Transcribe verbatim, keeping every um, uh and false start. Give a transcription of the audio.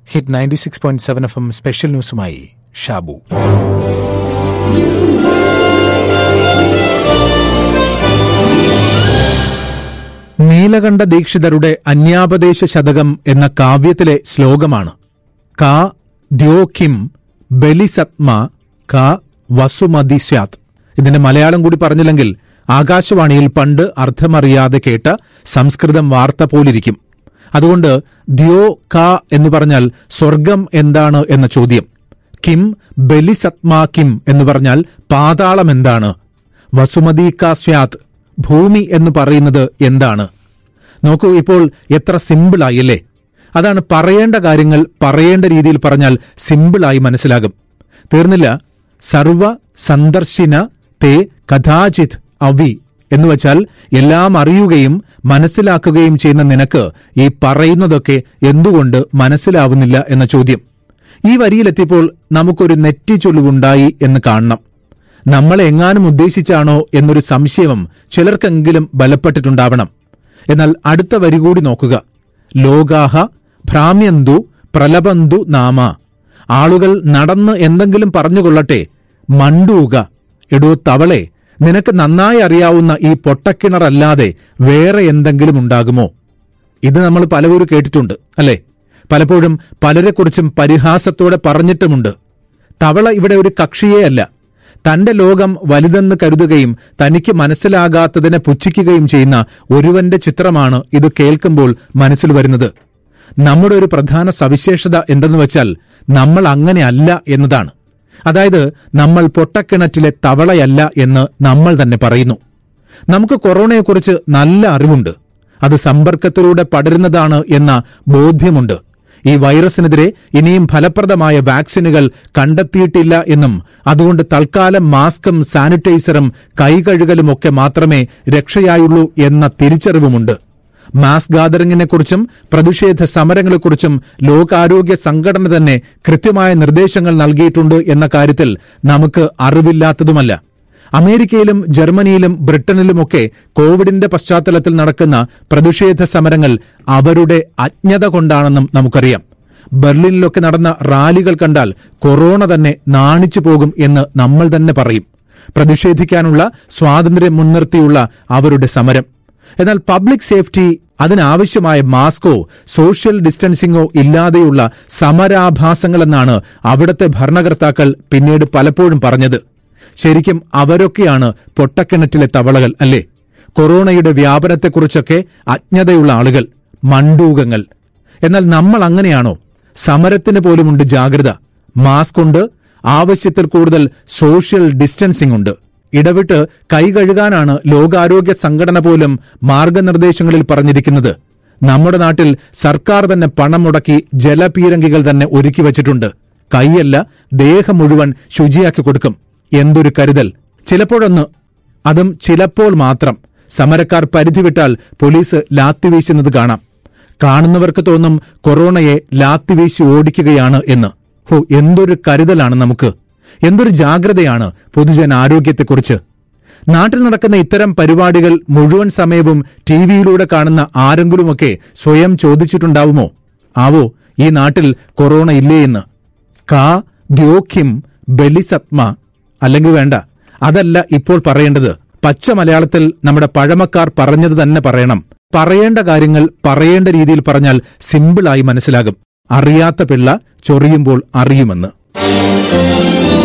Hit ninety six point seven F M special ന്യൂസുമായി ഷാബു. നീലകണ്ഠ ദീക്ഷിതരുടെ അന്യാപദേശ ശതകം എന്ന കാവ്യത്തിലെ ശ്ലോകമാണ് കാ ദ്യോഖിം ബലിസത്മ കാ വസുമതി സ്യാത്. ഇതിന്റെ മലയാളം കൂടി പറഞ്ഞില്ലെങ്കിൽ ആകാശവാണിയിൽ പണ്ട് അർത്ഥമറിയാതെ കേട്ട സംസ്കൃതം വാർത്ത പോലിരിക്കും. അതുകൊണ്ട് ദ്യോ കാ എന്ന് പറഞ്ഞാൽ സ്വർഗം എന്താണ് എന്ന ചോദ്യം, കിം ബലിസത്മാ കിം എന്ന് പറഞ്ഞാൽ പാതാളം എന്താണ്, വസുമതി കാ സ്യാത് ഭൂമി എന്ന് പറയുന്നത് എന്താണ്. നോക്കൂ, ഇപ്പോൾ എത്ര സിമ്പിളായി അല്ലേ? അതാണ്, പറയേണ്ട കാര്യങ്ങൾ പറയേണ്ട രീതിയിൽ പറഞ്ഞാൽ സിമ്പിളായി മനസ്സിലാകും. തീർന്നില്ല. സർവ സന്ദർശിന തേ കഥാചിത് അവി എന്ന് വച്ചാൽ എല്ലാം അറിയുകയും മനസ്സിലാക്കുകയും ചെയ്യുന്ന നിനക്ക് ഈ പറയുന്നതൊക്കെ എന്തുകൊണ്ട് മനസ്സിലാവുന്നില്ല എന്ന ചോദ്യം. ഈ വരിയിലെത്തിയപ്പോൾ നമുക്കൊരു നെറ്റിച്ചൊളിവുണ്ടായി എന്ന് കാണണം. നമ്മളെ എങ്ങാനും ഉദ്ദേശിച്ചാണോ എന്നൊരു സംശയം ചിലർക്കെങ്കിലും ബലപ്പെട്ടിട്ടുണ്ടാവണം. എന്നാൽ അടുത്ത വരി കൂടി നോക്കുക. ലോകാഹ ഭ്രാമ്യന്തു പ്രലബന്തു നാമ. ആളുകൾ നടന്ന് എന്തെങ്കിലും പറഞ്ഞുകൊള്ളട്ടെ, മണ്ടൂക. എടോ തവളെ, നിനക്ക് നന്നായി അറിയാവുന്ന ഈ പൊട്ടക്കിണറല്ലാതെ വേറെ എന്തെങ്കിലും ഉണ്ടാകുമോ? ഇത് നമ്മൾ പലവരും കേട്ടിട്ടുണ്ട് അല്ലേ? പലപ്പോഴും പലരെക്കുറിച്ചും പരിഹാസത്തോടെ പറഞ്ഞിട്ടുമുണ്ട്. തവള ഇവിടെ ഒരു കക്ഷിയേ അല്ല. തന്റെ ലോകം വലുതെന്ന് കരുതുകയും തനിക്ക് മനസ്സിലാകാത്തതിനെ പുച്ഛിക്കുകയും ചെയ്യുന്ന ഒരുവന്റെ ചിത്രമാണ് ഇത് കേൾക്കുമ്പോൾ മനസ്സിൽ വരുന്നത്. നമ്മുടെ ഒരു പ്രധാന സവിശേഷത എന്തെന്ന് വെച്ചാൽ നമ്മൾ അങ്ങനെ അല്ല എന്നതാണ്. അതായത്, നമ്മൾ പൊട്ടക്കിണറ്റിലെ തവളയല്ല എന്ന് നമ്മൾ തന്നെ പറയുന്നു. നമുക്ക് കൊറോണയെക്കുറിച്ച് നല്ല അറിവുണ്ട്. അത് സമ്പർക്കത്തിലൂടെ പടരുന്നതാണ് എന്ന ബോധ്യമുണ്ട്. ഈ വൈറസിനെതിരെ ഇനിയും ഫലപ്രദമായ വാക്സിനുകൾ കണ്ടെത്തിയിട്ടില്ല എന്നും അതുകൊണ്ട് തൽക്കാലം മാസ്കും സാനിറ്റൈസറും കൈകഴുകലുമൊക്കെ മാത്രമേ രക്ഷയായുള്ളൂ എന്ന തിരിച്ചറിവുമുണ്ട്. മാസ് ഗാദറിംഗിനെക്കുറിച്ചും പ്രതിഷേധ സമരങ്ങളെക്കുറിച്ചും ലോകാരോഗ്യ സംഘടന തന്നെ കൃത്യമായ നിർദ്ദേശങ്ങൾ നൽകിയിട്ടുണ്ട് എന്ന കാര്യത്തിൽ നമുക്ക് അറിവില്ലാത്തതുമല്ല. അമേരിക്കയിലും ജർമ്മനിയിലും ബ്രിട്ടനിലുമൊക്കെ കോവിഡിന്റെ പശ്ചാത്തലത്തിൽ നടക്കുന്ന പ്രതിഷേധ സമരങ്ങൾ അവരുടെ അജ്ഞത കൊണ്ടാണെന്നും നമുക്കറിയാം. ബെർലിനിലൊക്കെ നടന്ന റാലികൾ കണ്ടാൽ കൊറോണ തന്നെ നാണിച്ചു പോകും എന്ന് നമ്മൾ തന്നെ പറയും. പ്രതിഷേധിക്കാനുള്ള സ്വാതന്ത്ര്യം മുൻനിർത്തിയുള്ള അവരുടെ സമരം. എന്നാൽ പബ്ലിക് സേഫ്റ്റി, അതിനാവശ്യമായ മാസ്കോ സോഷ്യൽ ഡിസ്റ്റൻസിംഗോ ഇല്ലാതെയുള്ള സമരാഭാസങ്ങളെന്നാണ് അവിടുത്തെ ഭരണകർത്താക്കൾ പിന്നീട് പലപ്പോഴും പറഞ്ഞത്. ശരിക്കും അവരൊക്കെയാണ് പൊട്ടക്കിണറ്റിലെ തവളകൾ അല്ലേ? കൊറോണയുടെ വ്യാപനത്തെക്കുറിച്ചൊക്കെ അജ്ഞതയുള്ള ആളുകൾ, മണ്ടൂകങ്ങൾ. എന്നാൽ നമ്മൾ അങ്ങനെയാണോ? സമരത്തിന് പോലുമുണ്ട് ജാഗ്രത. മാസ്ക് ഉണ്ട്, ആവശ്യത്തിൽ കൂടുതൽ സോഷ്യൽ ഡിസ്റ്റൻസിംഗ് ഉണ്ട്. ഇടവിട്ട് കൈ കഴുകാനാണ് ലോകാരോഗ്യ സംഘടന പോലും മാർഗനിർദ്ദേശങ്ങളിൽ പറഞ്ഞിരിക്കുന്നത്. നമ്മുടെ നാട്ടിൽ സർക്കാർ തന്നെ പണം മുടക്കി ജലപീരങ്കികൾ തന്നെ ഒരുക്കി വച്ചിട്ടുണ്ട്. കൈയല്ല, ദേഹം മുഴുവൻ ശുചിയാക്കി കൊടുക്കും. എന്തൊരു കരുതൽ! ചിലപ്പോഴൊന്ന്, അതും ചിലപ്പോൾ മാത്രം, സമരക്കാർ പരിധിവിട്ടാൽ പോലീസ് ലാത്തിവീശുന്നത് കാണാം. കാണുന്നവർക്ക് തോന്നും കൊറോണയെ ലാത്തിവീശി ഓടിക്കുകയാണ് എന്ന്. ഹോ, എന്തൊരു കരുതലാണ് നമുക്ക്! എന്തൊരു ജാഗ്രതയാണ് പൊതുജനാരോഗ്യത്തെക്കുറിച്ച്! നാട്ടിൽ നടക്കുന്ന ഇത്തരം പരിപാടികൾ മുഴുവൻ സമയവും ടിവിയിലൂടെ കാണുന്ന ആരെങ്കിലുമൊക്കെ സ്വയം ചോദിച്ചിട്ടുണ്ടാവുമോ, ആവോ ഈ നാട്ടിൽ കൊറോണ ഇല്ലേ എന്ന്? കാ ദ്യോഖിം ബലിസത്മ. അല്ലെങ്കിൽ വേണ്ട, അതല്ല ഇപ്പോൾ പറയേണ്ടത്. പച്ച മലയാളത്തിൽ നമ്മുടെ പഴമക്കാർ പറഞ്ഞത് തന്നെ പറയണം. പറയേണ്ട കാര്യങ്ങൾ പറയേണ്ട രീതിയിൽ പറഞ്ഞാൽ സിമ്പിളായി മനസ്സിലാകും. അറിയാത്ത പിള്ള ചൊറിയുമ്പോൾ അറിയുമെന്ന്.